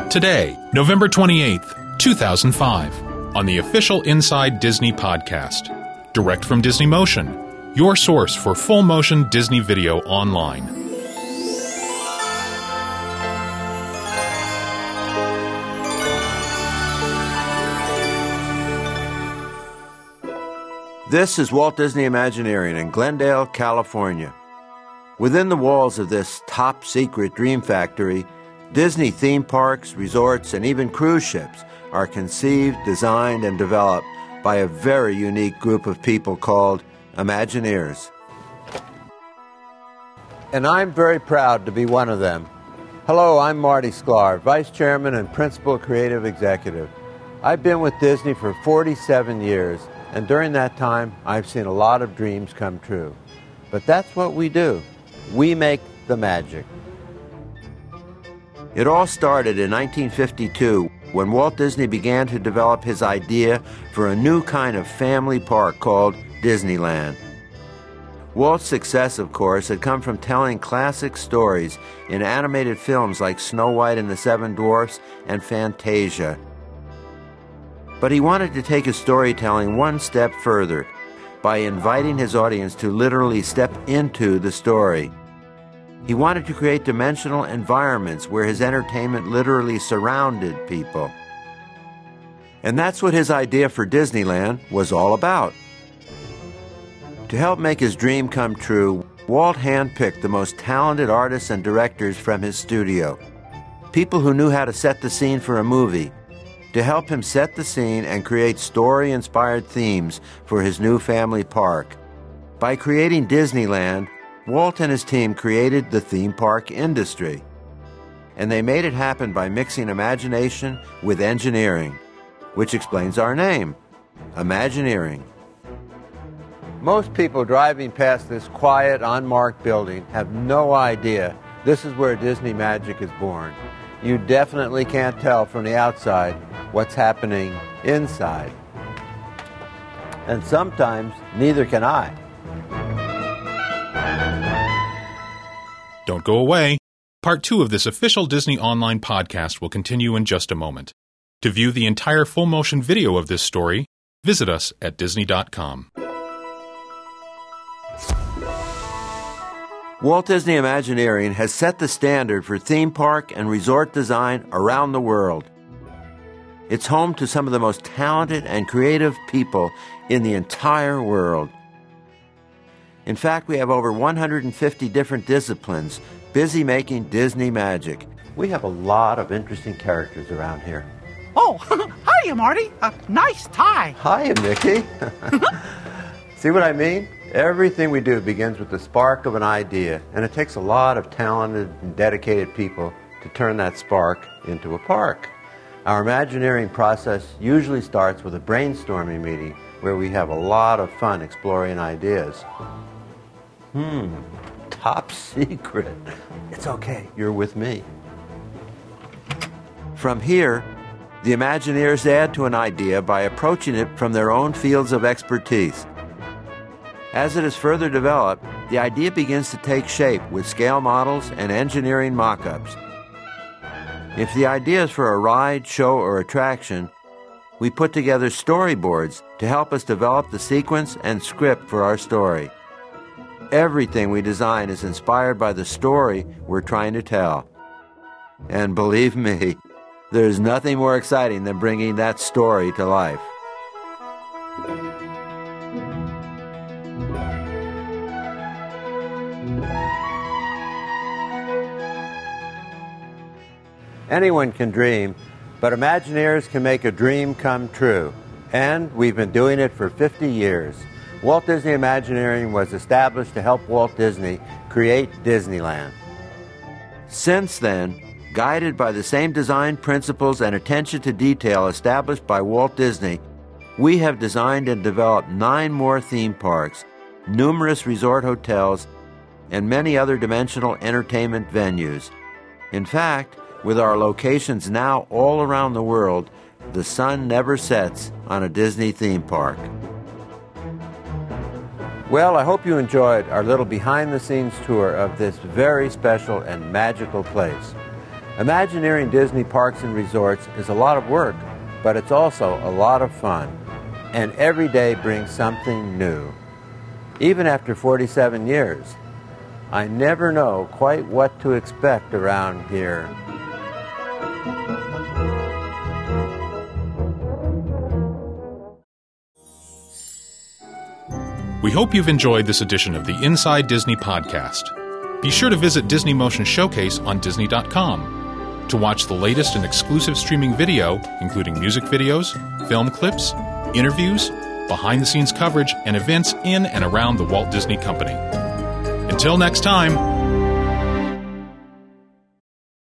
Today, November 28th, 2005, on the official Inside Disney podcast. Direct from Disney Motion, your source for full-motion Disney video online. This is Walt Disney Imagineering in Glendale, California. Within the walls of this top-secret dream factory, Disney theme parks, resorts, and even cruise ships are conceived, designed, and developed by a very unique group of people called Imagineers. And I'm very proud to be one of them. Hello, I'm Marty Sklar, Vice Chairman and Principal Creative Executive. I've been with Disney for 47 years, and during that time, I've seen a lot of dreams come true. But that's what we do. We make the magic. It all started in 1952 when Walt Disney began to develop his idea for a new kind of family park called Disneyland. Walt's success, of course, had come from telling classic stories in animated films like Snow White and the Seven Dwarfs and Fantasia. But he wanted to take his storytelling one step further by inviting his audience to literally step into the story. He wanted to create dimensional environments where his entertainment literally surrounded people. And that's what his idea for Disneyland was all about. To help make his dream come true, Walt handpicked the most talented artists and directors from his studio, people who knew how to set the scene for a movie, to help him set the scene and create story-inspired themes for his new family park. By creating Disneyland, Walt and his team created the theme park industry. And they made it happen by mixing imagination with engineering, which explains our name, Imagineering. Most people driving past this quiet, unmarked building have no idea this is where Disney magic is born. You definitely can't tell from the outside what's happening inside. And sometimes neither can I. Don't go away. Part 2 of this official Disney Online podcast will continue in just a moment. To view the entire full-motion video of this story, visit us at Disney.com. Walt Disney Imagineering has set the standard for theme park and resort design around the world. It's home to some of the most talented and creative people in the entire world. In fact, we have over 150 different disciplines busy making Disney magic. We have a lot of interesting characters around here. Oh, hiya, Marty. Nice tie. Hiya, Mickey. See what I mean? Everything we do begins with the spark of an idea, and it takes a lot of talented and dedicated people to turn that spark into a park. Our Imagineering process usually starts with a brainstorming meeting where we have a lot of fun exploring ideas. Top secret. It's okay, you're with me. From here, the Imagineers add to an idea by approaching it from their own fields of expertise. As it is further developed, the idea begins to take shape with scale models and engineering mock-ups. If the idea is for a ride, show, or attraction, we put together storyboards to help us develop the sequence and script for our story. Everything we design is inspired by the story we're trying to tell. And believe me, there's nothing more exciting than bringing that story to life. Anyone can dream, but Imagineers can make a dream come true. And we've been doing it for 50 years. Walt Disney Imagineering was established to help Walt Disney create Disneyland. Since then, guided by the same design principles and attention to detail established by Walt Disney, we have designed and developed 9 more theme parks, numerous resort hotels, and many other dimensional entertainment venues. In fact, with our locations now all around the world, the sun never sets on a Disney theme park. Well, I hope you enjoyed our little behind-the-scenes tour of this very special and magical place. Imagineering Disney parks and resorts is a lot of work, but it's also a lot of fun. And every day brings something new. Even after 47 years, I never know quite what to expect around here. We hope you've enjoyed this edition of the Inside Disney podcast. Be sure to visit Disney Motion Showcase on Disney.com to watch the latest and exclusive streaming video, including music videos, film clips, interviews, behind-the-scenes coverage, and events in and around the Walt Disney Company. Until next time,